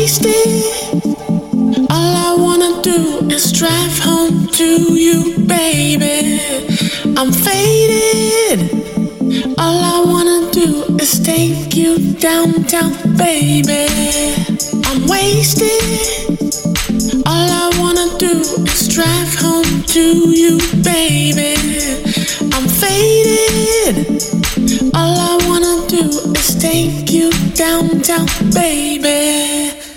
wasted. All I wanna do is drive home to you, baby. I'm faded. All I wanna do is take you downtown, baby. I'm wasted. All I wanna do is drive home to you, baby. I'm faded. All I wanna do is take you downtown, baby.